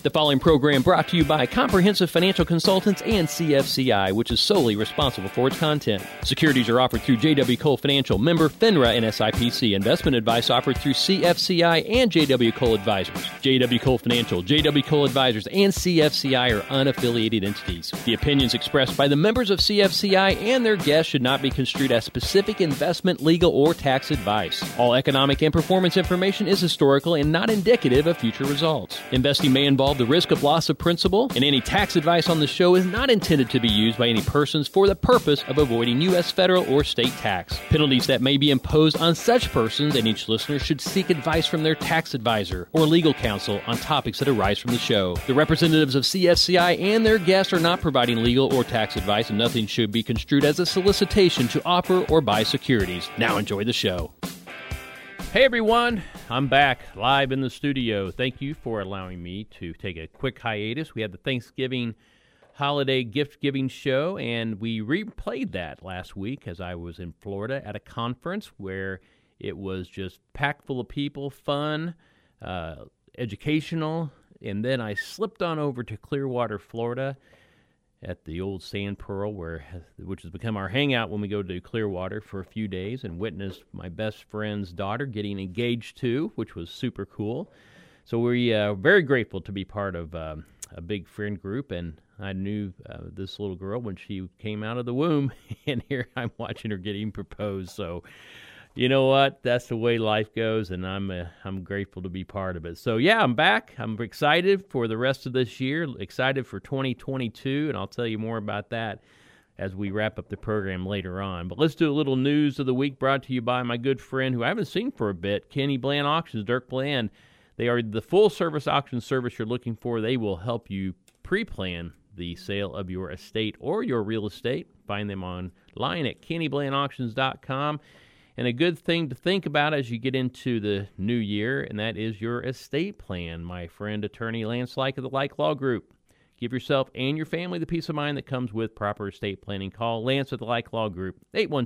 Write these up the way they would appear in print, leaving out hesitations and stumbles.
The following program brought to you by Comprehensive Financial Consultants and CFCI, which is solely responsible for its content. Securities are offered through J.W. Cole Financial, member FINRA and SIPC. Investment advice offered through CFCI and J.W. Cole Advisors. J.W. Cole Financial, J.W. Cole Advisors, and CFCI are unaffiliated entities. The opinions expressed by the members of CFCI and their guests should not be construed as specific investment, legal, or tax advice. All economic and performance information is historical and not indicative of future results. Investing may involve the risk of loss of principal, and any tax advice on the show is not intended to be used by any persons for the purpose of avoiding U.S. federal or state tax. Penalties that may be imposed on such persons and each listener should seek advice from their tax advisor or legal counsel on topics that arise from the show. The representatives of CFCI and their guests are not providing legal or tax advice, and nothing should be construed as a solicitation to offer or buy securities. Now enjoy the show. Hey everyone, I'm back live in the studio. Thank you for allowing me to take a quick hiatus. We had the Thanksgiving holiday gift-giving show, and we replayed that last week as I was in Florida at a conference where it was just packed full of people, fun, educational, and then I slipped on over to Clearwater, Florida, at the old Sand Pearl, which has become our hangout when we go to Clearwater for a few days, and witnessed my best friend's daughter getting engaged too, which was super cool. So we are very grateful to be part of a big friend group, and I knew this little girl when she came out of the womb, and here I'm watching her getting proposed. So you know what? That's the way life goes, and I'm grateful to be part of it. So, yeah, I'm back. I'm excited for the rest of this year, excited for 2022, and I'll tell you more about that as we wrap up the program later on. But let's do a little news of the week brought to you by my good friend who I haven't seen for a bit, Kenny Bland Auctions, Dirk Bland. They are the full-service auction service you're looking for. They will help you pre-plan the sale of your estate or your real estate. Find them online at kennyblandauctions.com. And a good thing to think about as you get into the new year, and that is your estate plan. My friend, attorney Lance Like of the Like Law Group. Give yourself and your family the peace of mind that comes with proper estate planning. Call Lance at the Like Law Group,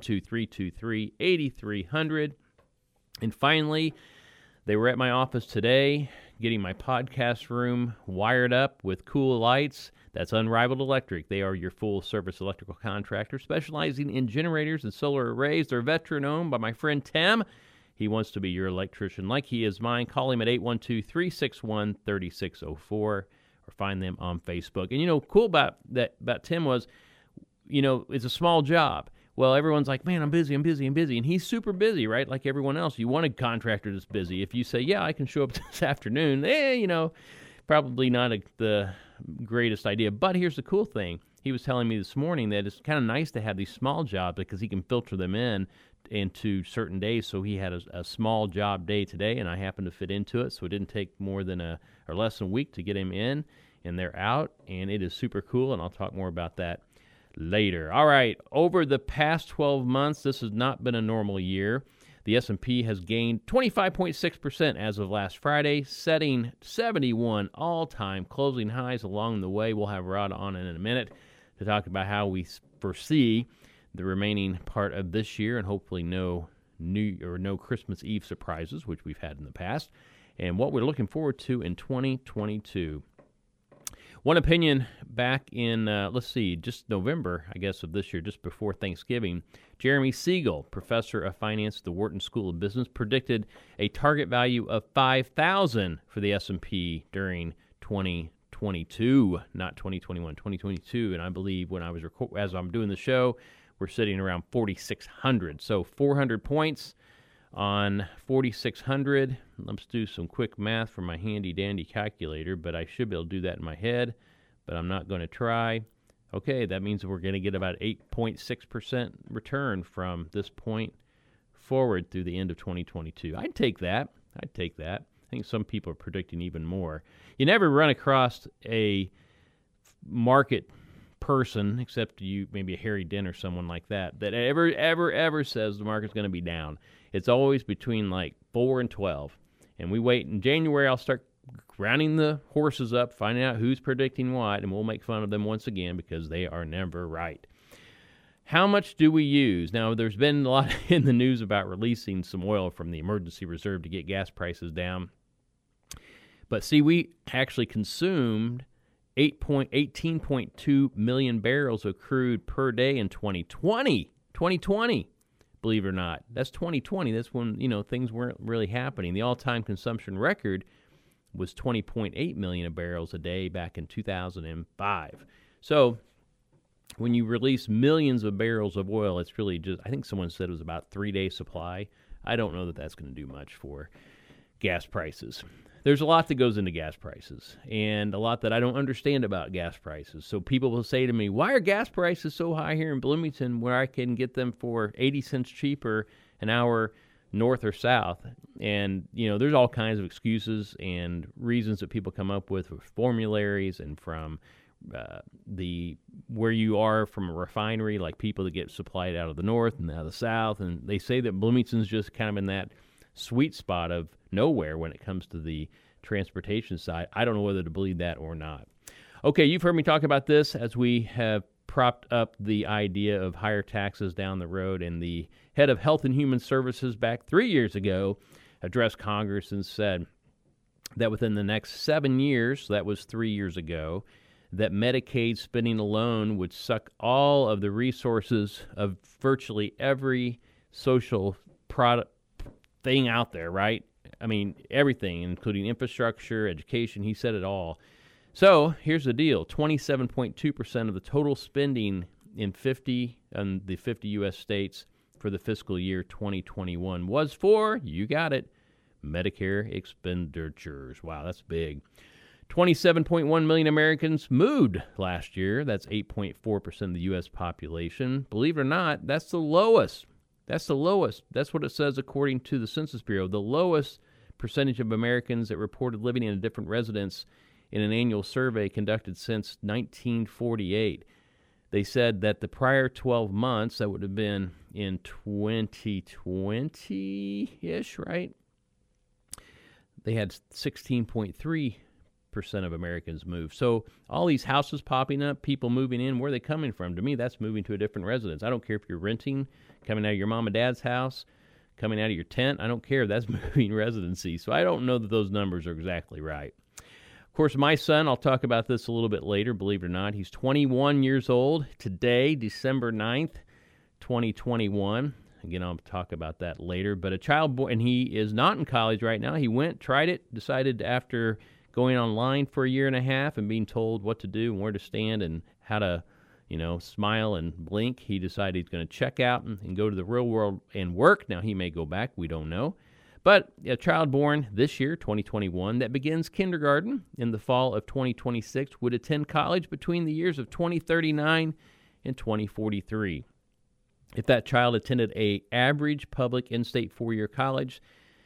812-323-8300. And finally, they were at my office today getting my podcast room wired up with cool lights. That's Unrivaled Electric. They are your full-service electrical contractor specializing in generators and solar arrays. They're veteran-owned by my friend Tim. He wants to be your electrician like he is mine. Call him at 812-361-3604 or find them on Facebook. And, cool about Tim was, it's a small job. Well, everyone's like, man, I'm busy. And he's super busy, right? Like everyone else. You want a contractor that's busy. If you say, yeah, I can show up this afternoon, probably not the greatest idea. But here's the cool thing. He was telling me this morning that it's kind of nice to have these small jobs because he can filter them into certain days. So he had a small job day today, and I happened to fit into it. So it didn't take more than or less than a week to get him in, and they're out, and it is super cool, and I'll talk more about that later. All right, over the past 12 months, this has not been a normal year. The S&P has gained 25.6% as of last Friday, setting 71 all-time closing highs along the way. We'll have Rod on in a minute to talk about how we foresee the remaining part of this year, and hopefully no Christmas Eve surprises, which we've had in the past, and what we're looking forward to in 2022. One opinion back in, just November, I guess, of this year, just before Thanksgiving, Jeremy Siegel, professor of finance at the Wharton School of Business, predicted a target value of 5,000 for the S&P during 2022, not 2021, 2022. And I believe as I'm doing the show, we're sitting around 4,600. So 400 points on 4,600. Let's do some quick math from my handy-dandy calculator, but I should be able to do that in my head, but I'm not going to try. Okay, that means we're going to get about 8.6% return from this point forward through the end of 2022. I'd take that. I think some people are predicting even more. You never run across a market person, except you, maybe a Harry Dent or someone like that ever says the market's going to be down. It's always between like 4 and 12. And we wait in January, I'll start rounding the horses up, finding out who's predicting what, and we'll make fun of them once again because they are never right. How much do we use? Now, there's been a lot in the news about releasing some oil from the emergency reserve to get gas prices down. But see, we actually consumed 18.2 million barrels of crude per day in 2020. 2020, believe it or not. That's 2020. That's when, things weren't really happening. The all-time consumption record was 20.8 million barrels a day back in 2005. So when you release millions of barrels of oil, it's really just, I think someone said it was about 3-day supply. I don't know that that's going to do much for gas prices. There's a lot that goes into gas prices and a lot that I don't understand about gas prices. So people will say to me, why are gas prices so high here in Bloomington where I can get them for 80 cents cheaper an hour north or south? And, there's all kinds of excuses and reasons that people come up with formularies and from where you are from a refinery, like people that get supplied out of the north and out of the south. And they say that Bloomington's just kind of in that sweet spot of nowhere when it comes to the transportation side. I don't know whether to believe that or not. Okay, you've heard me talk about this as we have propped up the idea of higher taxes down the road, and the head of Health and Human Services back 3 years ago addressed Congress and said that within the next 7 years, so that was 3 years ago, that Medicaid spending alone would suck all of the resources of virtually every social product thing out there, right? I mean, everything, including infrastructure, education. He said it all. So here's the deal. 27.2% of the total spending in the 50 U.S. states for the fiscal year 2021 was for, you got it, Medicare expenditures. Wow, that's big. 27.1 million Americans moved last year. That's 8.4% of the U.S. population. Believe it or not, that's the lowest. That's the lowest. That's what it says according to the Census Bureau. The lowest percentage of Americans that reported living in a different residence in an annual survey conducted since 1948. They said that the prior 12 months, that would have been in 2020-ish, right? They had 16.3% of Americans move. So all these houses popping up, people moving in, where are they coming from? To me, that's moving to a different residence. I don't care if you're renting, coming out of your mom and dad's house, coming out of your tent. I don't care. That's moving residency. So I don't know that those numbers are exactly right. Of course, my son, I'll talk about this a little bit later, believe it or not. He's 21 years old today, December 9th, 2021. Again, I'll talk about that later. But a child born, and he is not in college right now. He went, tried it, decided after going online for a year and a half and being told what to do and where to stand and how to, smile and blink, he decided he's going to check out and go to the real world and work. Now, he may go back. We don't know. But a child born this year, 2021, that begins kindergarten in the fall of 2026 would attend college between the years of 2039 and 2043. If that child attended a average public in-state four-year college,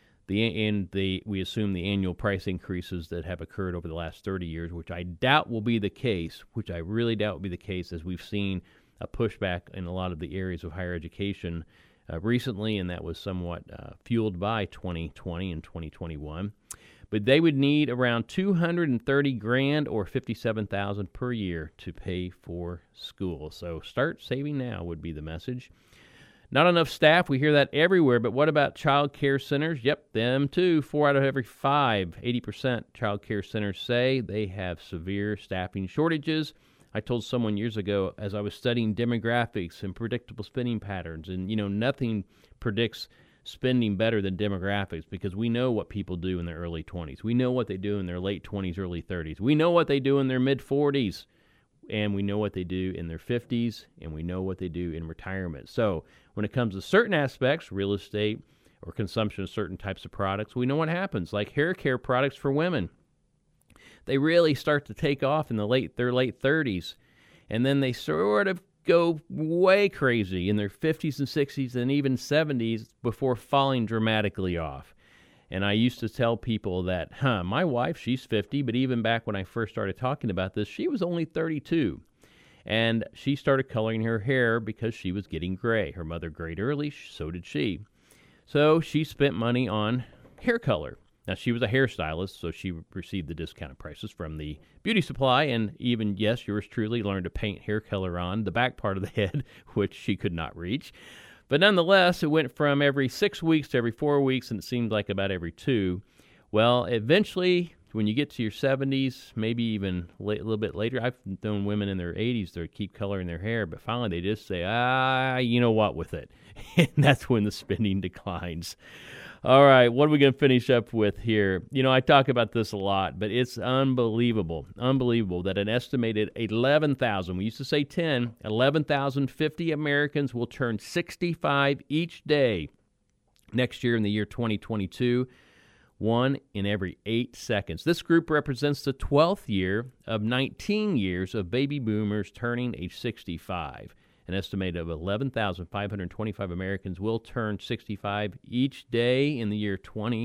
we assume the annual price increases that have occurred over the last 30 years, which I doubt will be the case, which I really doubt will be the case, as we've seen a pushback in a lot of the areas of higher education recently, and that was somewhat fueled by 2020 and 2021. But they would need around $230,000 or $57,000 per year to pay for school. So start saving now would be the message. Not enough staff. We hear that everywhere. But what about child care centers? Yep, them too. 4 out of every 5, 80% child care centers say they have severe staffing shortages. I told someone years ago, as I was studying demographics and predictable spending patterns, and nothing predicts spending better than demographics, because we know what people do in their early 20s. We know what they do in their late 20s, early 30s. We know what they do in their mid 40s, and we know what they do in their 50s, and we know what they do in retirement. So when it comes to certain aspects, real estate or consumption of certain types of products, we know what happens, like hair care products for women. They really start to take off in their late 30s, and then they sort of go way crazy in their 50s and 60s and even 70s before falling dramatically off. And I used to tell people that, my wife, she's 50, but even back when I first started talking about this, she was only 32. And she started coloring her hair because she was getting gray. Her mother grayed early, so did she. So she spent money on hair color. Now, she was a hairstylist, so she received the discounted prices from the beauty supply, and even, yes, yours truly learned to paint hair color on the back part of the head, which she could not reach. But nonetheless, it went from every 6 weeks to every 4 weeks, and it seemed like about every 2. Well, eventually, when you get to your 70s, maybe even a little bit later, I've known women in their 80s that keep coloring their hair, but finally they just say, you know what, with it. And that's when the spending declines. All right, what are we going to finish up with here? I talk about this a lot, but it's unbelievable that an estimated 11,000, we used to say 10, 11,050 Americans will turn 65 each day next year in the year 2022, 1 in every 8 seconds. This group represents the 12th year of 19 years of baby boomers turning age 65. An estimated of 11,525 Americans will turn 65 each day in the year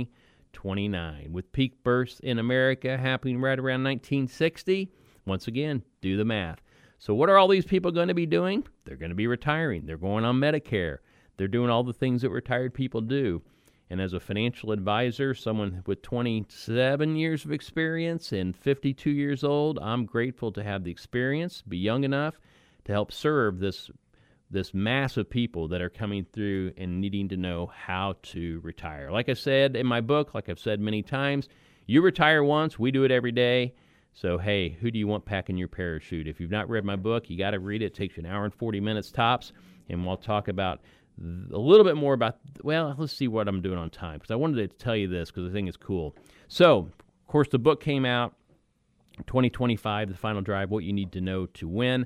2029, with peak births in America happening right around 1960. Once again, do the math. So what are all these people going to be doing? They're going to be retiring. They're going on Medicare. They're doing all the things that retired people do. And as a financial advisor, someone with 27 years of experience and 52 years old, I'm grateful to have the experience, be young enough to help serve this mass of people that are coming through and needing to know how to retire. Like I said in my book, like I've said many times, you retire once, we do it every day. So, hey, who do you want packing your parachute? If you've not read my book, you got to read it. It takes you an hour and 40 minutes tops, and we'll talk about a little bit more about, let's see what I'm doing on time, because I wanted to tell you this because I think it's cool. So, of course, the book came out, 2025, The Final Drive, What You Need to Know to Win.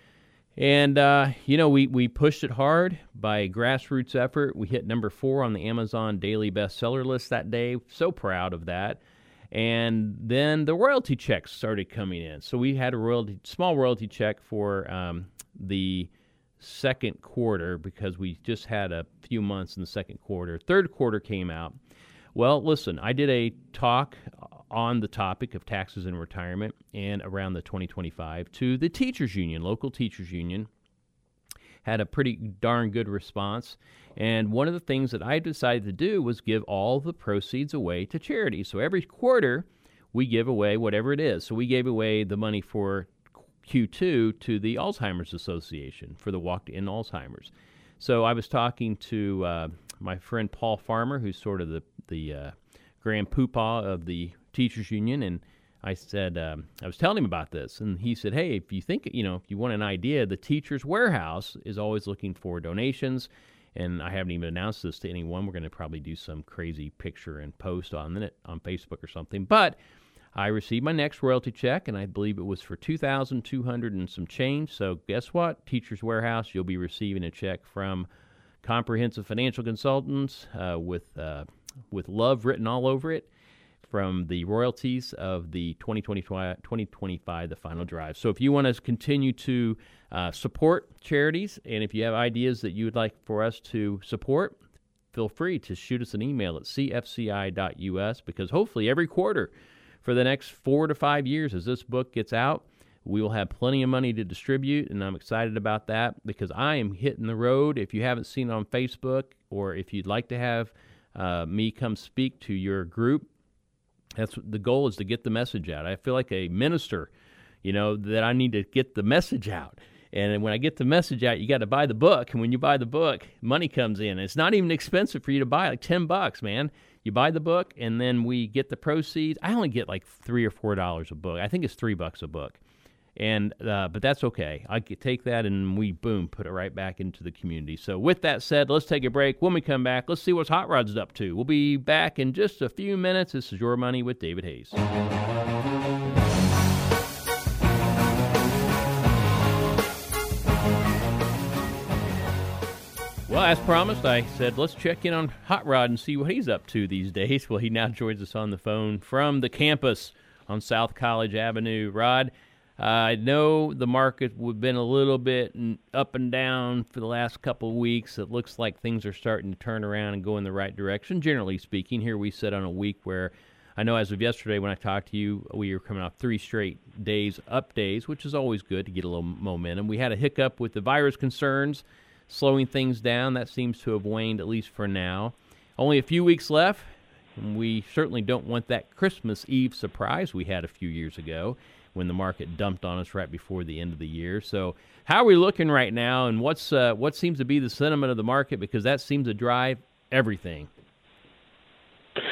And, we pushed it hard by a grassroots effort. We hit number 4 on the Amazon daily bestseller list that day. So proud of that. And then the royalty checks started coming in. So we had a small royalty check for the second quarter because we just had a few months in the second quarter. Third quarter came out. Well, listen, I did a talk on the topic of taxes and retirement and around the 2025 to the teachers union, local teachers union. Had a pretty darn good response. And one of the things that I decided to do was give all the proceeds away to charity. So every quarter we give away whatever it is. So we gave away the money for Q2 to the Alzheimer's Association for the Walk to End Alzheimer's. So I was talking to my friend Paul Farmer, who's sort of the grand poobah of the teachers union, and I said, I was telling him about this, and he said, hey, if you think, if you want an idea, the Teachers Warehouse is always looking for donations, and I haven't even announced this to anyone. We're going to probably do some crazy picture and post on it on Facebook or something, but I received my next royalty check, and I believe it was for $2,200 and some change. So guess what? Teachers Warehouse, you'll be receiving a check from Comprehensive Financial Consultants with love written all over it from the royalties of the 2025 The Final Drive. So if you want to continue to support charities, and if you have ideas that you would like for us to support, feel free to shoot us an email at cfci.us, because hopefully every quarter for the next 4 to 5 years as this book gets out, we will have plenty of money to distribute, and I'm excited about that because I am hitting the road. If you haven't seen it on Facebook, or if you'd like to have me come speak to your group, that's the goal, is to get the message out. I feel like a minister, that I need to get the message out. And when I get the message out, you got to buy the book. And when you buy the book, money comes in. It's not even expensive for you to buy, like $10, man. You buy the book, and then we get the proceeds. I only get like $3 or $4 a book. I think it's $3 a book. And but that's okay. I could take that and we, boom, put it right back into the community. So with that said, let's take a break. When we come back, let's see what Hot Rod's up to. We'll be back in just a few minutes. This is Your Money with David Hayes. Well, as promised, I said, let's check in on Hot Rod and see what he's up to these days. Well, he now joins us on the phone from the campus on South College Avenue. Rod, I know the market has been a little bit up and down for the last couple of weeks. It looks like things are starting to turn around and go in the right direction. Generally speaking, here we sit on a week where I know as of yesterday when I talked to you, we were coming off 3 straight days, up days, which is always good to get a little momentum. We had a hiccup with the virus concerns, slowing things down. That seems to have waned, at least for now. Only a few weeks left, and we certainly don't want that Christmas Eve surprise we had a few years ago when the market dumped on us right before the end of the year. So how are we looking right now, and what seems to be the sentiment of the market, because that seems to drive everything?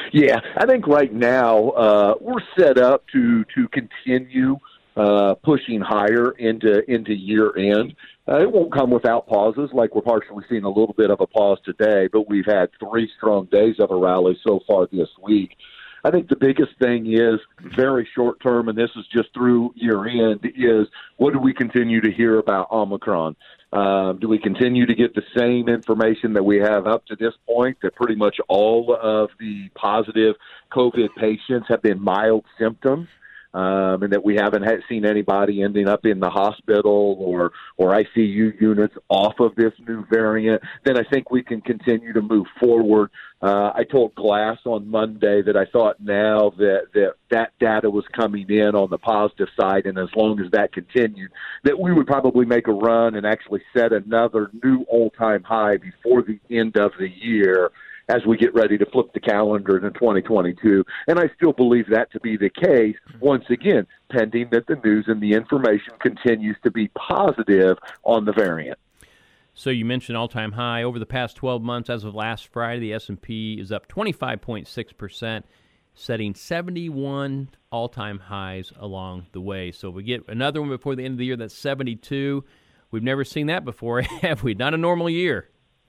Yeah, I think right now we're set up to continue pushing higher into year end. It won't come without pauses, like we're partially seeing a little bit of a pause today, but we've had 3 strong days of a rally so far this week. I think the biggest thing is very short term, and this is just through year end, is what do we continue to hear about Omicron? Do we continue to get the same information that we have up to this point, that pretty much all of the positive COVID patients have been mild symptoms? And that we haven't seen anybody ending up in the hospital or ICU units off of this new variant, then I think we can continue to move forward. I told Glass on Monday that I thought now that data was coming in on the positive side, and as long as that continued, that we would probably make a run and actually set another new all-time high before the end of the year, as we get ready to flip the calendar into 2022. And I still believe that to be the case, once again, pending that the news and the information continues to be positive on the variant. So you mentioned all-time high. Over the past 12 months, as of last Friday, the S&P is up 25.6%, setting 71 all-time highs along the way. So we get another one before the end of the year that's 72. We've never seen that before, have we? Not a normal year.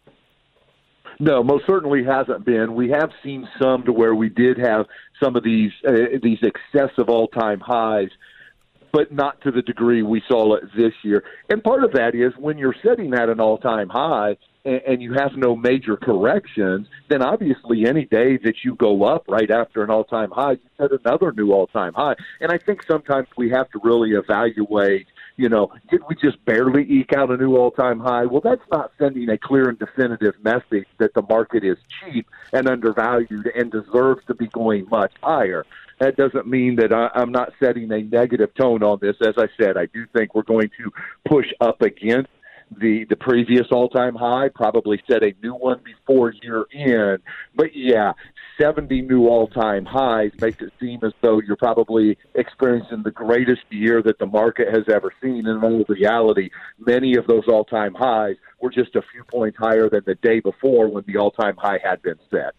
No, most certainly hasn't been. We have seen some to where we did have some of these excessive all-time highs, but not to the degree we saw it this year. And part of that is when you're sitting at an all-time high and you have no major corrections, then obviously any day that you go up right after an all-time high, you set another new all-time high. And I think sometimes we have to really evaluate, did we just barely eke out a new all-time high? Well, that's not sending a clear and definitive message that the market is cheap and undervalued and deserves to be going much higher. That doesn't mean that I'm not setting a negative tone on this. As I said, I do think we're going to push up against the previous all-time high, probably set a new one before year end. But yeah, 70 new all-time highs makes it seem as though you're probably experiencing the greatest year that the market has ever seen. And in reality, many of those all-time highs were just a few points higher than the day before when the all-time high had been set.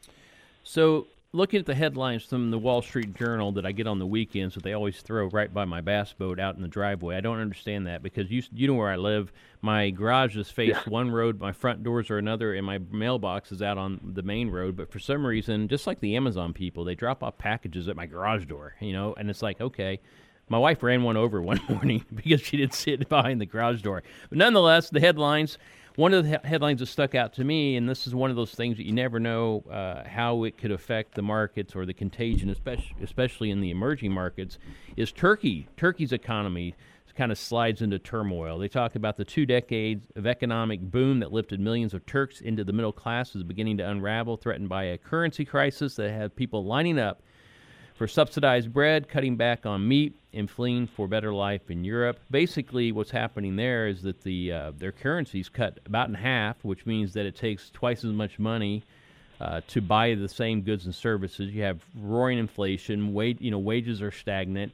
So looking at the headlines from the Wall Street Journal that I get on the weekends that they always throw right by my bass boat out in the driveway, I don't understand that because you know where I live. My garage is faced one road, my front doors are another, and my mailbox is out on the main road. But for some reason, just like the Amazon people, they drop off packages at my garage door, and it's like, okay. My wife ran one over one morning because she didn't see it behind the garage door. But nonetheless, the headlines, one of the headlines that stuck out to me, and this is one of those things that you never know how it could affect the markets or the contagion, especially in the emerging markets, is Turkey. Turkey's economy kind of slides into turmoil. They talk about the 2 decades of economic boom that lifted millions of Turks into the middle class is beginning to unravel, threatened by a currency crisis that had people lining up for subsidized bread, cutting back on meat, and fleeing for better life in Europe. Basically, what's happening there is that their currency's cut about in half, which means that it takes twice as much money to buy the same goods and services. You have roaring inflation. Wages are stagnant.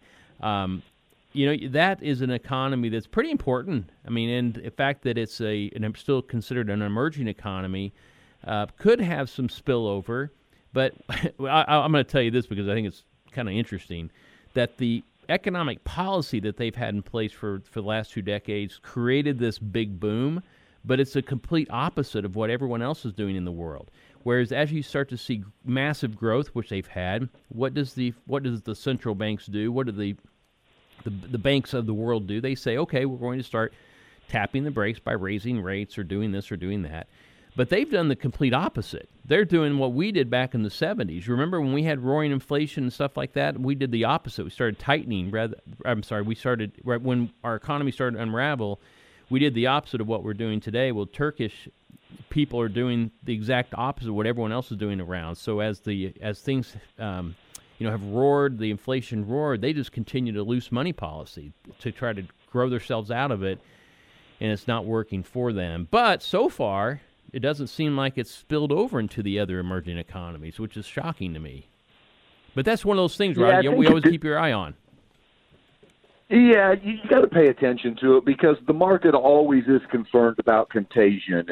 That is an economy that's pretty important. I mean, and the fact that it's still considered an emerging economy could have some spillover. But I'm going to tell you this because I think it's kind of interesting that the economic policy that they've had in place for the last 2 decades created this big boom, but it's a complete opposite of what everyone else is doing in the world. Whereas as you start to see massive growth, which they've had, what does the central banks do? What do the banks of the world do? They say, okay, we're going to start tapping the brakes by raising rates or doing this or doing that. But they've done the complete opposite. They're doing what we did back in the 70s. Remember when we had roaring inflation and stuff like that? We did the opposite. We started tightening. When our economy started to unravel, we did the opposite of what we're doing today. Well, Turkish people are doing the exact opposite of what everyone else is doing around. So as things have roared, the inflation roared, they just continue to loose money policy to try to grow themselves out of it, and it's not working for them. But so far, it doesn't seem like it's spilled over into the other emerging economies, which is shocking to me. But that's one of those things, right? We always keep your eye on. Yeah, you got to pay attention to it because the market always is concerned about contagion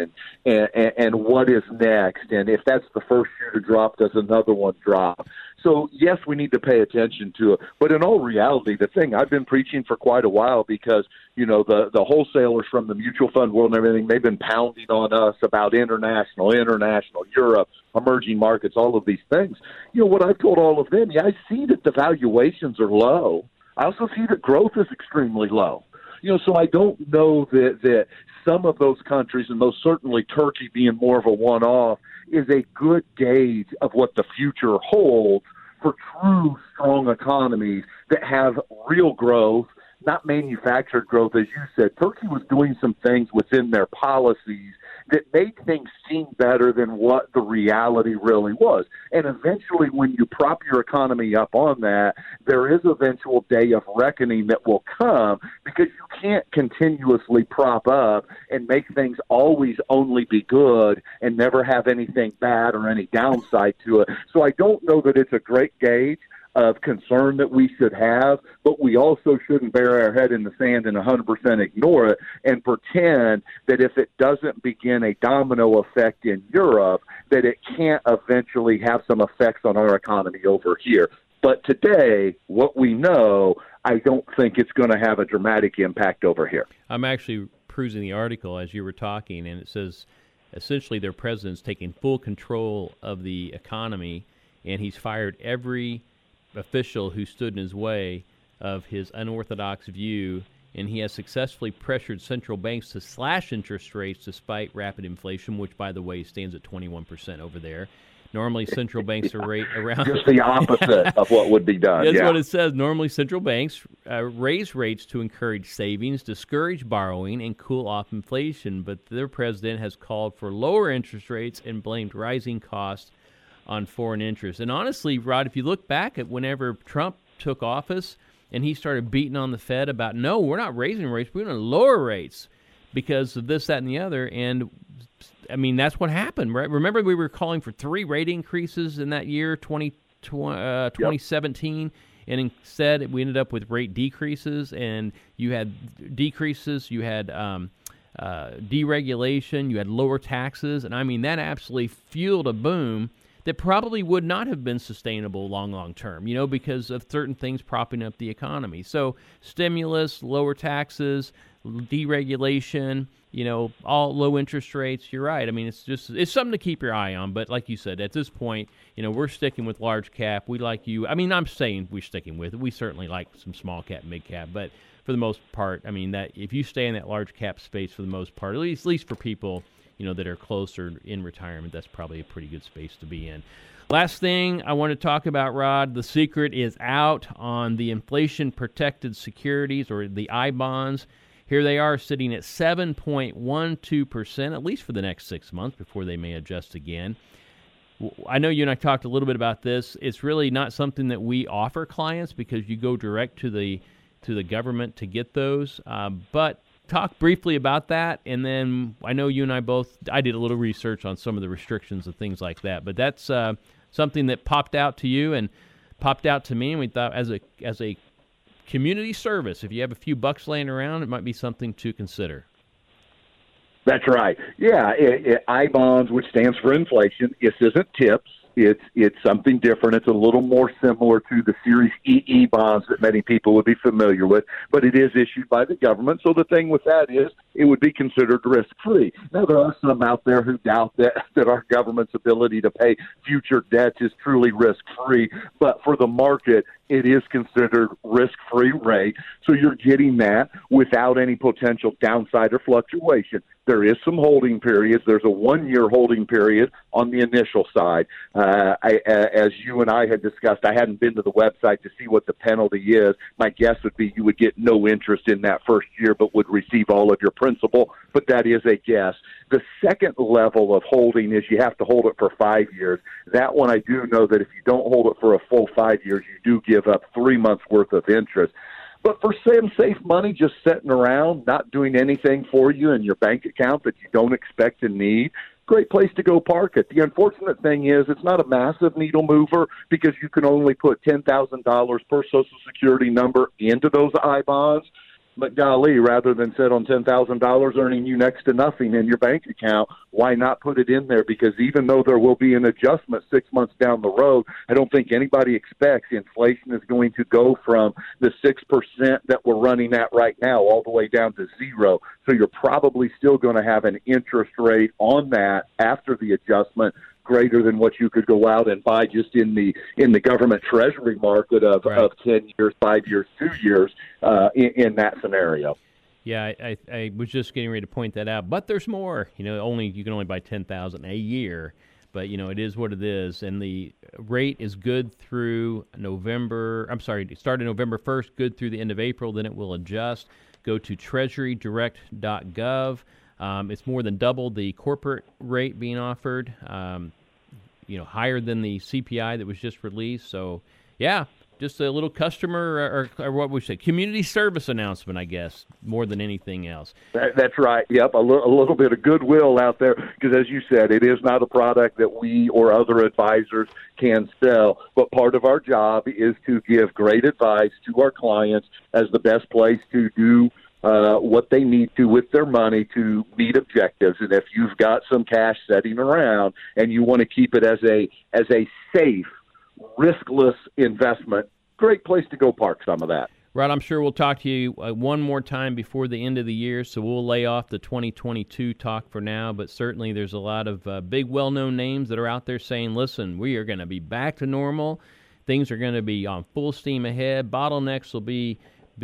and what is next. And if that's the first shoe to drop, does another one drop? So, yes, we need to pay attention to it. But in all reality, the thing I've been preaching for quite a while because, the wholesalers from the mutual fund world and everything, they've been pounding on us about international, Europe, emerging markets, all of these things. What I've told all of them, I see that the valuations are low. I also see that growth is extremely low. So I don't know that some of those countries, and most certainly Turkey being more of a one-off, is a good gauge of what the future holds for true strong economies that have real growth, not manufactured growth. As you said, Turkey was doing some things within their policies that made things seem better than what the reality really was. And eventually, when you prop your economy up on that, there is eventual day of reckoning that will come because you can't continuously prop up and make things always only be good and never have anything bad or any downside to it. So I don't know that it's a great gauge of concern that we should have, but we also shouldn't bury our head in the sand and 100% ignore it and pretend that if it doesn't begin a domino effect in Europe, that it can't eventually have some effects on our economy over here. But today, what we know, I don't think it's going to have a dramatic impact over here. I'm actually perusing the article as you were talking, and it says essentially their president's taking full control of the economy, and he's fired every official who stood in his way of his unorthodox view, and he has successfully pressured central banks to slash interest rates despite rapid inflation, which, by the way, stands at 21% over there. Normally, central banks are around... Just the opposite of what would be done. That's what it says. Normally, central banks raise rates to encourage savings, discourage borrowing, and cool off inflation, but their president has called for lower interest rates and blamed rising costs on foreign interests. And honestly, Rod, if you look back at whenever Trump took office and he started beating on the Fed about, no, we're not raising rates, we're going to lower rates because of this, that, and the other. And, I mean, that's what happened, right? Remember we were calling for 3 rate increases in that year, 2017, yep. And instead we ended up with rate decreases, and you had decreases, you had deregulation, you had lower taxes, and, I mean, that absolutely fueled a boom that probably would not have been sustainable long term, because of certain things propping up the economy. So stimulus, lower taxes, deregulation, all low interest rates. You're right. I mean, it's something to keep your eye on. But like you said, at this point, we're sticking with large cap. We like you. I mean, I'm saying we're sticking with it. We certainly like some small cap, mid cap, but for the most part, I mean, that if you stay in that large cap space for the most part, at least for people that are closer in retirement, that's probably a pretty good space to be in. Last thing I want to talk about, Rod, the secret is out on the inflation-protected securities, or the I-bonds. Here they are sitting at 7.12%, at least for the next 6 months before they may adjust again. I know you and I talked a little bit about this. It's really not something that we offer clients because you go direct to the government to get those, but talk briefly about that, and then I know you and I did a little research on some of the restrictions and things like that, but that's something that popped out to you and popped out to me, and we thought as a community service, if you have a few bucks laying around, it might be something to consider. That's right. Yeah, I-bonds, which stands for inflation. This isn't TIPS. It's something different. It's a little more similar to the Series EE bonds that many people would be familiar with, but it is issued by the government. So the thing with that is it would be considered risk-free. Now, there are some out there who doubt that our government's ability to pay future debts is truly risk-free, but for the market, it is considered risk-free rate. So you're getting that without any potential downside or fluctuation. There is some holding periods. There's a 1-year holding period on the initial side. As you and I had discussed, I hadn't been to the website to see what the penalty is. My guess would be you would get no interest in that first year, but would receive all of your principal. But that is a guess. The second level of holding is you have to hold it for 5 years. That one, I do know that if you don't hold it for a full 5 years, you do give up 3 months worth of interest. But for some safe money just sitting around, not doing anything for you in your bank account that you don't expect to need, great place to go park it. The unfortunate thing is it's not a massive needle mover because you can only put $10,000 per Social Security number into those I-bonds. But golly, rather than sit on $10,000 earning you next to nothing in your bank account, why not put it in there? Because even though there will be an adjustment 6 months down the road, I don't think anybody expects inflation is going to go from the 6% that we're running at right now all the way down to 0. So you're probably still going to have an interest rate on that after the adjustment greater than what you could go out and buy just in the government treasury market of 10 years, 5 years, 2 years in that scenario. Yeah, I was just getting ready to point that out, but there's more. You can only buy 10,000 a year, but it is what it is, and the rate is good through November. I'm sorry, it started November 1st, good through the end of April. Then it will adjust. Go to treasurydirect.gov. It's more than double the corporate rate being offered, higher than the CPI that was just released. So, yeah, just a little customer or what we say, community service announcement, I guess, more than anything else. That's right. Yep, a little bit of goodwill out there because, as you said, it is not a product that we or other advisors can sell. But part of our job is to give great advice to our clients as the best place to do what they need to with their money to meet objectives. And if you've got some cash sitting around and you want to keep it as a safe, riskless investment, great place to go park some of that. Rod, I'm sure we'll talk to you one more time before the end of the year, so we'll lay off the 2022 talk for now, but certainly there's a lot of big, well-known names that are out there saying, listen, we are going to be back to normal. Things are going to be on full steam ahead. Bottlenecks will be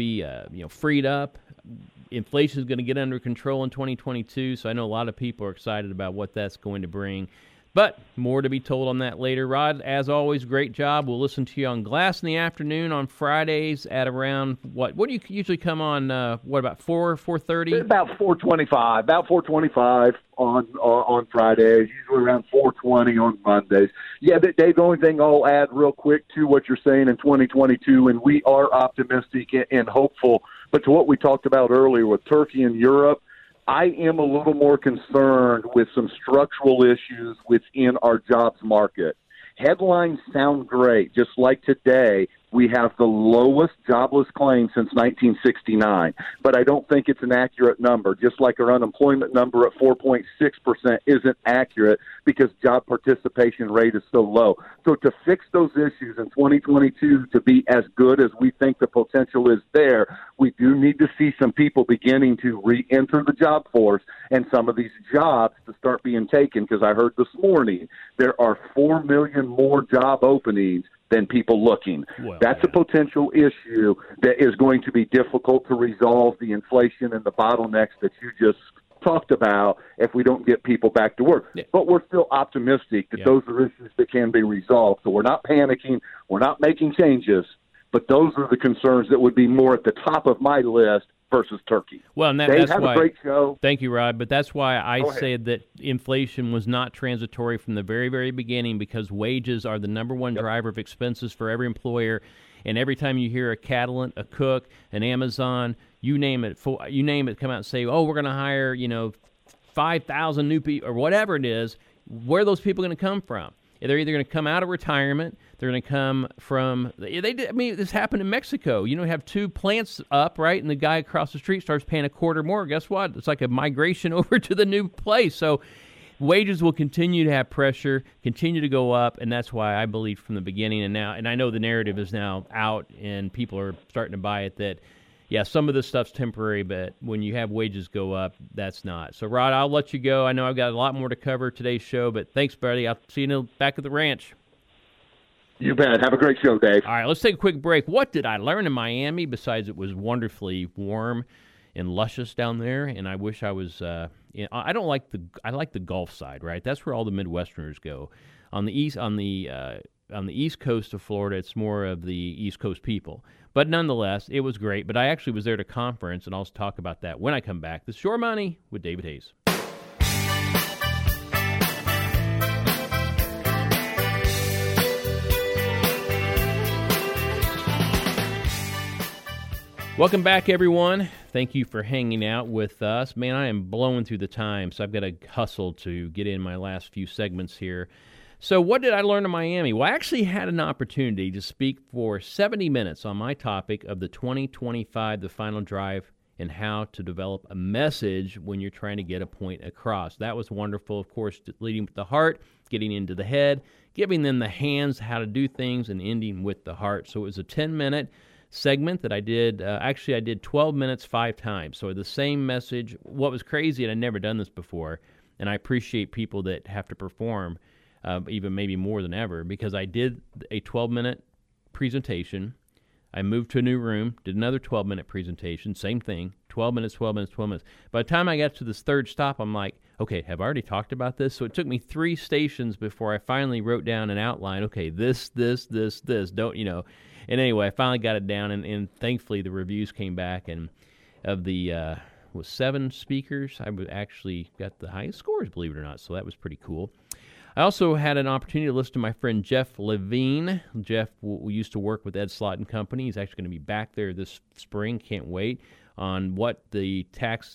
freed up. Inflation is going to get under control in 2022, so I know a lot of people are excited about what that's going to bring. But more to be told on that later. Rod, as always, great job. We'll listen to you on Glass in the Afternoon on Fridays at around, what do you usually come on, about 4:30? About 4:25. About 4:25 on Fridays, usually around 4:20 on Mondays. Yeah, Dave, the only thing I'll add real quick to what you're saying in 2022, and we are optimistic and hopeful, but to what we talked about earlier with Turkey and Europe, I am a little more concerned with some structural issues within our jobs market. Headlines sound great. Just like today, we have the lowest jobless claim since 1969, but I don't think it's an accurate number. Just like our unemployment number at 4.6% isn't accurate because job participation rate is so low. So to fix those issues in 2022 to be as good as we think the potential is there, we do need to see some people beginning to re-enter the job force and some of these jobs to start being taken, because I heard this morning there are 4 million more job openings than people looking. Well, that's a potential issue that is going to be difficult to resolve the inflation and the bottlenecks that you just talked about if we don't get people back to work. Yeah. But we're still optimistic that those are issues that can be resolved. So we're not panicking. We're not making changes. But those are the concerns that would be more at the top of my list versus Turkey. Well, and that's why, a great show. Thank you, Rod. But that's why I said that inflation was not transitory from the very, very beginning, because wages are the number one driver of expenses for every employer. And every time you hear a Catalent, a Cook, an Amazon, you name it, come out and say, oh, we're going to hire 5,000 new people or whatever it is, where are those people going to come from? They're either going to come out of retirement. They're going to come from. This happened in Mexico. Have two plants up, right, and the guy across the street starts paying a quarter more. Guess what? It's like a migration over to the new place. So wages will continue to have pressure, continue to go up, and that's why I believe from the beginning and I know the narrative is now out and people are starting to buy it that. Yeah, some of this stuff's temporary, but when you have wages go up, that's not. So, Rod, I'll let you go. I know I've got a lot more to cover today's show, but thanks, buddy. I'll see you back at the ranch. You bet. Have a great show, Dave. All right, let's take a quick break. What did I learn in Miami besides it was wonderfully warm and luscious down there? And I wish I was. I like the Gulf side, right? That's where all the Midwesterners go. On the east coast of Florida, it's more of the East Coast people. But nonetheless, it was great. But I actually was there at a conference, and I'll talk about that when I come back. This is Your Money with David Hayes. Welcome back, everyone. Thank you for hanging out with us. Man, I am blowing through the time, so I've got to hustle to get in my last few segments here. So what did I learn in Miami? Well, I actually had an opportunity to speak for 70 minutes on my topic of the 2025, the final drive, and how to develop a message when you're trying to get a point across. That was wonderful, of course, leading with the heart, getting into the head, giving them the hands, how to do things, and ending with the heart. So it was a 10-minute segment that I did. Actually, I did 12 minutes 5 times. So the same message. What was crazy, and I'd never done this before, and I appreciate people that have to perform even maybe more than ever, because I did a 12-minute presentation. I moved to a new room, did another 12-minute presentation, same thing, 12 minutes, 12 minutes, 12 minutes. By the time I got to this third stop, I'm like, okay, have I already talked about this? So it took me 3 stations before I finally wrote down an outline. Okay, this, don't, And anyway, I finally got it down, and thankfully the reviews came back, and of the 7 speakers, I actually got the highest scores, believe it or not, so that was pretty cool. I also had an opportunity to listen to my friend Jeff Levine. Jeff used to work with Ed Slott and Company. He's actually going to be back there this spring. Can't wait on what the tax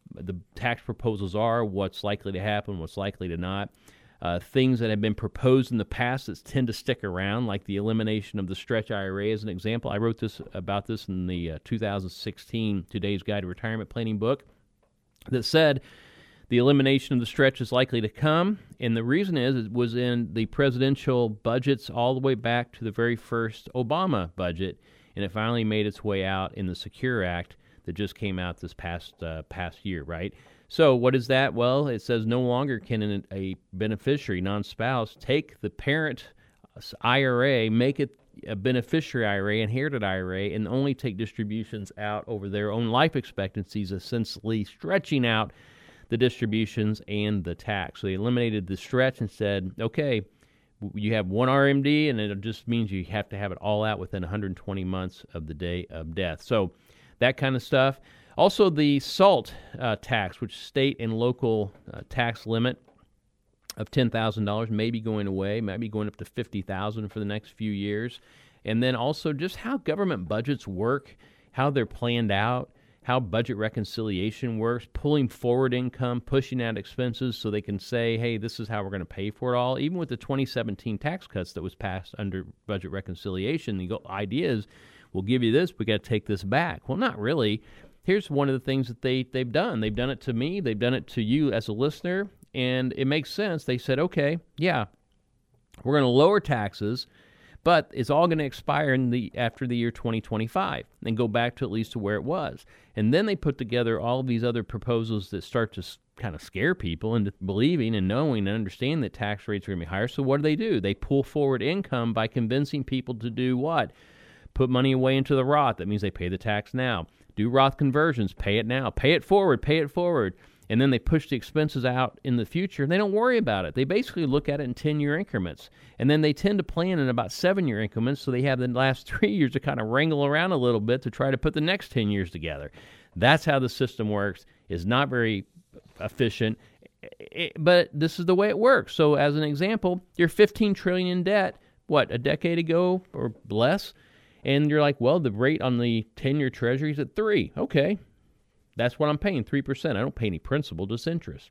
proposals are, what's likely to happen, what's likely to not. Things that have been proposed in the past that tend to stick around, like the elimination of the stretch IRA as an example. I wrote about this in the 2016 Today's Guide to Retirement Planning book that said the elimination of the stretch is likely to come, and the reason is it was in the presidential budgets all the way back to the very first Obama budget, and it finally made its way out in the Secure Act that just came out this past year, right? So what is that? Well, it says no longer can a beneficiary, non-spouse, take the parent IRA, make it a beneficiary IRA, inherited IRA, and only take distributions out over their own life expectancies, essentially stretching out the distributions and the tax. So they eliminated the stretch and said, okay, you have one RMD, and it just means you have to have it all out within 120 months of the day of death. So that kind of stuff. Also, the SALT tax, which state and local tax limit of $10,000, may be going away, might be going up to $50,000 for the next few years. And then also just how government budgets work, how they're planned out, how budget reconciliation works, pulling forward income, pushing out expenses so they can say, hey, this is how we're going to pay for it all. Even with the 2017 tax cuts that was passed under budget reconciliation, the idea is, we'll give you this, we got to take this back. Well, not really. Here's one of the things that they've done. They've done it to me. They've done it to you as a listener, and it makes sense. They said, okay, yeah, we're going to lower taxes, but it's all going to expire after the year 2025 and go back to at least to where it was. And then they put together all of these other proposals that start to kind of scare people into believing and knowing and understanding that tax rates are going to be higher. So what do? They pull forward income by convincing people to do what? Put money away into the Roth. That means they pay the tax now. Do Roth conversions. Pay it now. Pay it forward. Pay it forward. And then they push the expenses out in the future, and they don't worry about it. They basically look at it in 10-year increments. And then they tend to plan in about 7-year increments, so they have the last 3 years to kind of wrangle around a little bit to try to put the next 10 years together. That's how the system works. It's not very efficient, but this is the way it works. So as an example, you're $15 trillion in debt, a decade ago or less? And you're like, well, the rate on the 10-year Treasury is at 3. Okay. That's what I'm paying, 3%. I don't pay any principal, just interest.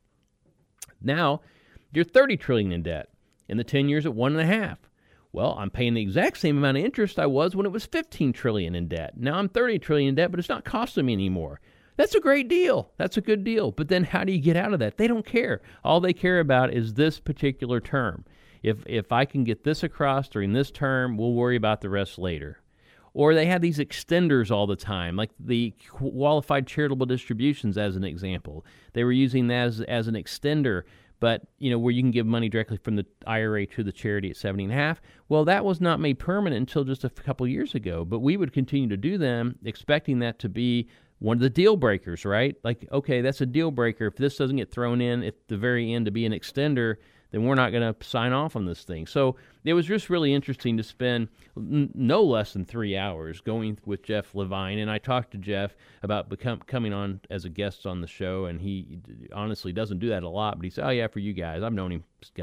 Now, you're $30 trillion in debt, and the 10 years at 1.5. Well, I'm paying the exact same amount of interest I was when it was $15 trillion in debt. Now I'm $30 trillion in debt, but it's not costing me anymore. That's a great deal. That's a good deal. But then how do you get out of that? They don't care. All they care about is this particular term. If I can get this across during this term, we'll worry about the rest later. Or they have these extenders all the time, like the qualified charitable distributions as an example. They were using that as an extender, but where you can give money directly from the IRA to the charity at 70.5. Well, that was not made permanent until just a couple years ago, but we would continue to do them, expecting that to be one of the deal breakers, right? Like, okay, that's a deal breaker. If this doesn't get thrown in at the very end to be an extender, then we're not going to sign off on this thing. So it was just really interesting to spend no less than 3 hours going with Jeff Levine. And I talked to Jeff about coming on as a guest on the show, and he honestly doesn't do that a lot. But he said, oh, yeah, for you guys. I've known him,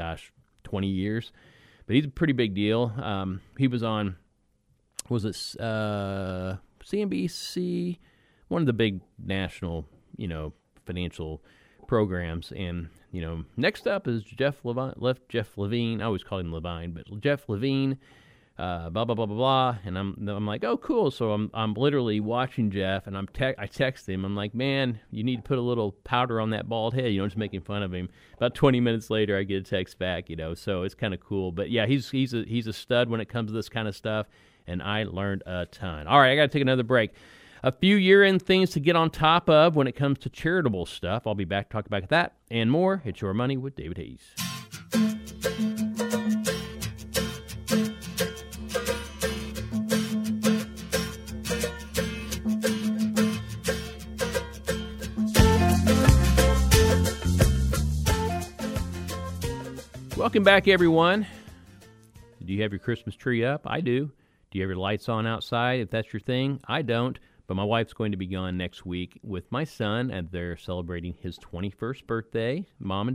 20 years. But he's a pretty big deal. He was on, CNBC? one of the big national, financial programs. And, next up is Jeff Levine. I always call him Levine, but Jeff Levine, blah, blah, blah, blah, blah. And I'm like, oh, cool. So I'm literally watching Jeff, and I text him. I'm like, man, you need to put a little powder on that bald head, just making fun of him. About 20 minutes later, I get a text back, so it's kind of cool. But yeah, he's a stud when it comes to this kind of stuff, and I learned a ton. All right, I got to take another break. A few year-end things to get on top of when it comes to charitable stuff. I'll be back to talk about that and more. It's Your Money with David Hayes. Welcome back, everyone. Do you have your Christmas tree up? I do. Do you have your lights on outside? If that's your thing, I don't. But my wife's going to be gone next week with my son, and they're celebrating his 21st birthday. Mom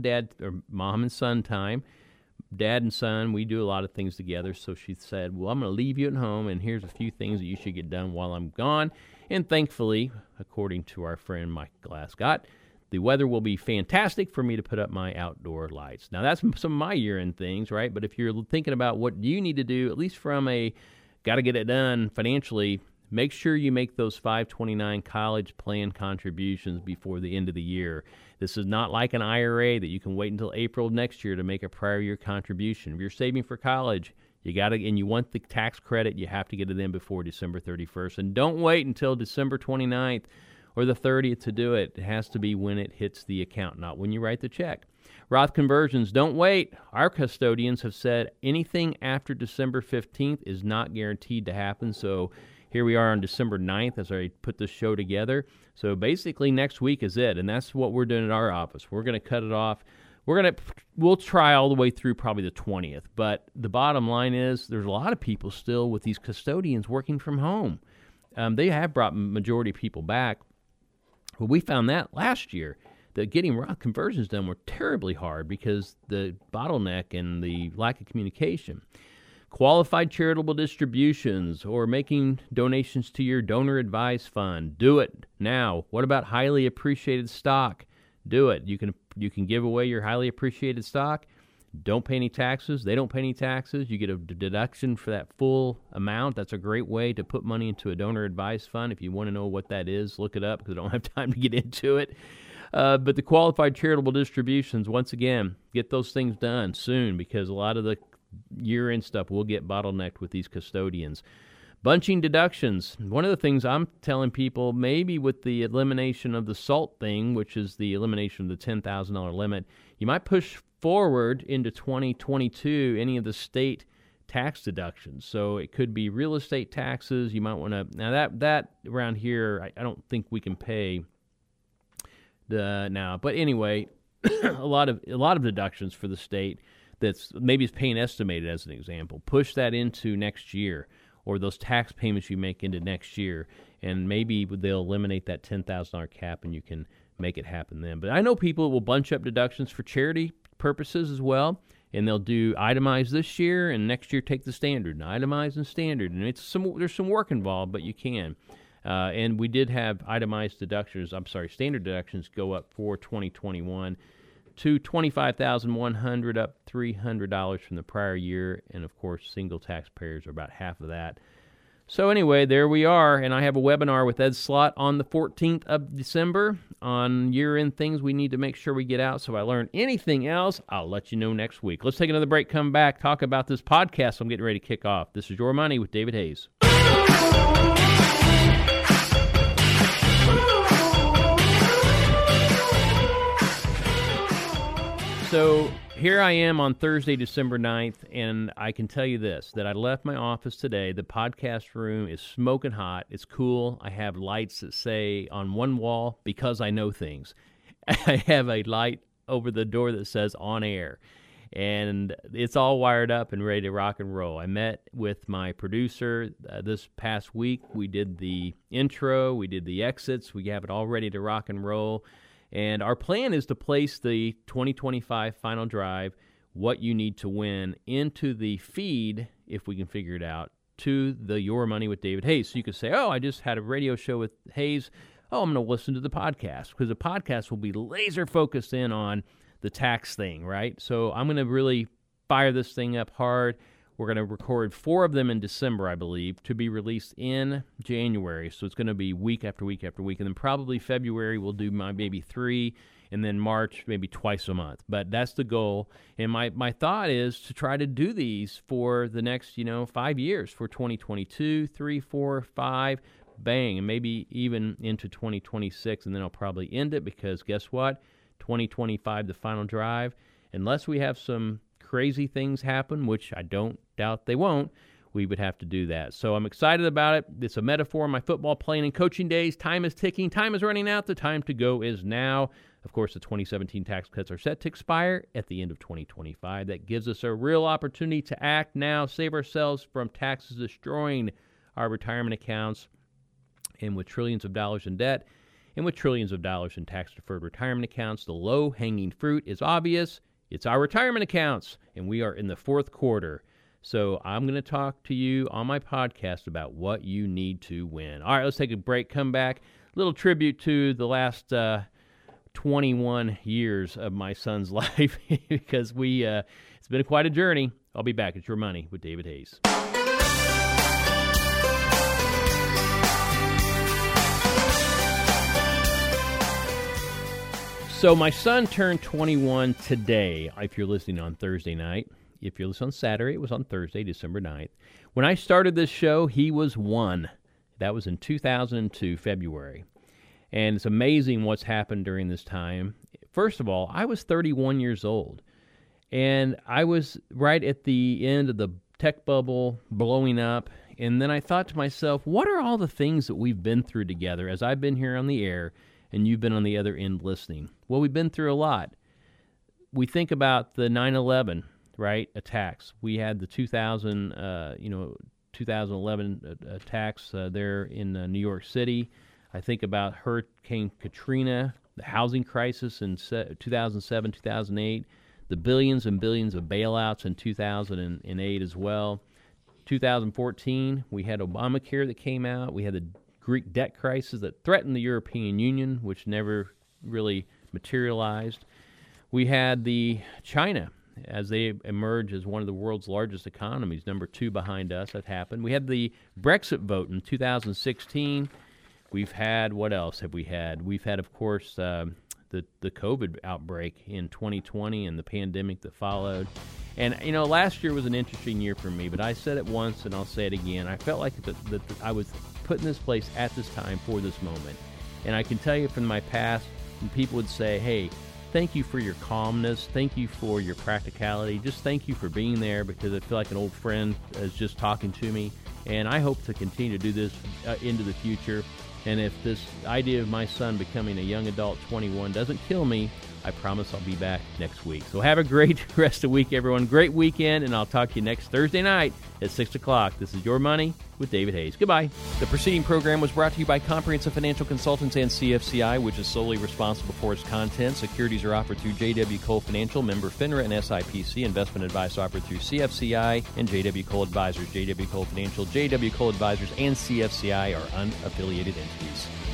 and son time. Dad and son, we do a lot of things together. So she said, well, I'm going to leave you at home, and here's a few things that you should get done while I'm gone. And thankfully, according to our friend Mike Glascott, the weather will be fantastic for me to put up my outdoor lights. Now, that's some of my year-end things, right? But if you're thinking about what you need to do, at least from a got to get it done financially, make sure you make those 529 college plan contributions before the end of the year. This is not like an IRA that you can wait until April of next year to make a prior year contribution. If you're saving for college, and you want the tax credit, you have to get it in before December 31st. And don't wait until December 29th or the 30th to do it. It has to be when it hits the account, not when you write the check. Roth conversions, don't wait. Our custodians have said anything after December 15th is not guaranteed to happen. So here we are on December 9th as I put this show together. So basically next week is it, and that's what we're doing at our office. We're going to cut it off. We'll try all the way through probably the 20th. But the bottom line is there's a lot of people still with these custodians working from home. They have brought majority of people back. Well, we found that last year, that getting Roth conversions done were terribly hard because the bottleneck and the lack of communication. Qualified charitable distributions or making donations to your donor advised fund. Do it now. What about highly appreciated stock? Do it. You can give away your highly appreciated stock. Don't pay any taxes. They don't pay any taxes. You get a deduction for that full amount. That's a great way to put money into a donor advised fund. If you want to know what that is, look it up because I don't have time to get into it. But the qualified charitable distributions, once again, get those things done soon because a lot of the year-end stuff will get bottlenecked with these custodians. Bunching deductions. One of the things I'm telling people, maybe with the elimination of the SALT thing, which is the elimination of the $10,000 limit, you might push forward into 2022 any of the state tax deductions. So it could be real estate taxes. You might want to, now that around here, I don't think we can pay now. But anyway, a lot of deductions for the state that's maybe is paying estimated as an example. Push that into next year, or those tax payments you make into next year, and maybe they'll eliminate that $10,000 cap and you can make it happen then. But I know people will bunch up deductions for charity purposes as well, and they'll do itemized this year and next year take the standard, and itemized and standard, and there's some work involved, but you can. And we did have itemized deductions, standard deductions go up for 2021 to $25,100, up $300 from the prior year, and of course single taxpayers are about half of that. So anyway, there we are, and I have a webinar with Ed Slott on the 14th of December on year-end things we need to make sure we get out. So if I learn anything else, I'll let you know next week. Let's take another break, come back, talk about this podcast I'm getting ready to kick off. This is Your Money with David Hayes. So here I am on Thursday, December 9th, and I can tell you this, that I left my office today. The podcast room is smoking hot. It's cool. I have lights that say on one wall, because I know things. I have a light over the door that says on air, and it's all wired up and ready to rock and roll. I met with my producer this past week. We did the intro. We did the exits. We have it all ready to rock and roll. And our plan is to place the 2025 Final Drive, What You Need to Win, into the feed, if we can figure it out, to the Your Money with David Hayes. So you could say, oh, I just had a radio show with Hayes. oh, I'm going to listen to the podcast, because the podcast will be laser focused in on the tax thing, right? So I'm going to really fire this thing up hard. We're going to record 4 of them in December, I believe, to be released in January. So it's going to be week after week after week. And then probably February we'll do maybe 3, and then March maybe twice a month. But that's the goal. And my thought is to try to do these for the next, 5 years, for 2022, 3, 4, 5, bang, and maybe even into 2026. And then I'll probably end it, because guess what? 2025, the final drive, unless we have some crazy things happen, which I don't doubt they won't, we would have to do that. So I'm excited about it. It's a metaphor in my football playing and coaching days. Time is ticking. Time is running out. The time to go is now. Of course, the 2017 tax cuts are set to expire at the end of 2025. That gives us a real opportunity to act now, save ourselves from taxes destroying our retirement accounts. And with trillions of dollars in debt, and with trillions of dollars in tax-deferred retirement accounts, the low-hanging fruit is obvious. It's our retirement accounts, and we are in the 4th quarter. So I'm going to talk to you on my podcast about what you need to win. All right, let's take a break, come back. A little tribute to the last 21 years of my son's life, because it's been quite a journey. I'll be back. It's Your Money with David Hayes. So my son turned 21 today, if you're listening on Thursday night. If you're listening on Saturday, it was on Thursday, December 9th. When I started this show, he was 1. That was in 2002, February. And it's amazing what's happened during this time. First of all, I was 31 years old. And I was right at the end of the tech bubble blowing up. And then I thought to myself, what are all the things that we've been through together as I've been here on the air and you've been on the other end listening? Well, we've been through a lot. We think about the 9/11, right, attacks. We had the 2011 attacks there in New York City. I think about Hurricane Katrina, the housing crisis in 2007, 2008, the billions and billions of bailouts in 2008 as well. 2014, we had Obamacare that came out. We had the Greek debt crisis that threatened the European Union, which never really materialized. We had the China, as they emerge as one of the world's largest economies, number 2 behind us. That happened. We had the Brexit vote in 2016. We've had, what else have we had? We've had, of course, the COVID outbreak in 2020 and the pandemic that followed. And, last year was an interesting year for me, but I said it once and I'll say it again. I felt like that I was put in this place at this time for this moment. And I can tell you from my past, when people would say, hey, thank you for your calmness, thank you for your practicality, just thank you for being there, because I feel like an old friend is just talking to me. And I hope to continue to do this into the future. And if this idea of my son becoming a young adult, 21, doesn't kill me, I promise I'll be back next week. So have a great rest of the week, everyone. Great weekend, and I'll talk to you next Thursday night at 6 o'clock. This is Your Money with David Hayes. Goodbye. The preceding program was brought to you by Comprehensive Financial Consultants and CFCI, which is solely responsible for its content. Securities are offered through J.W. Cole Financial, member FINRA and SIPC. Investment advice offered through CFCI and J.W. Cole Advisors. J.W. Cole Financial, J.W. Cole Advisors, and CFCI are unaffiliated entities.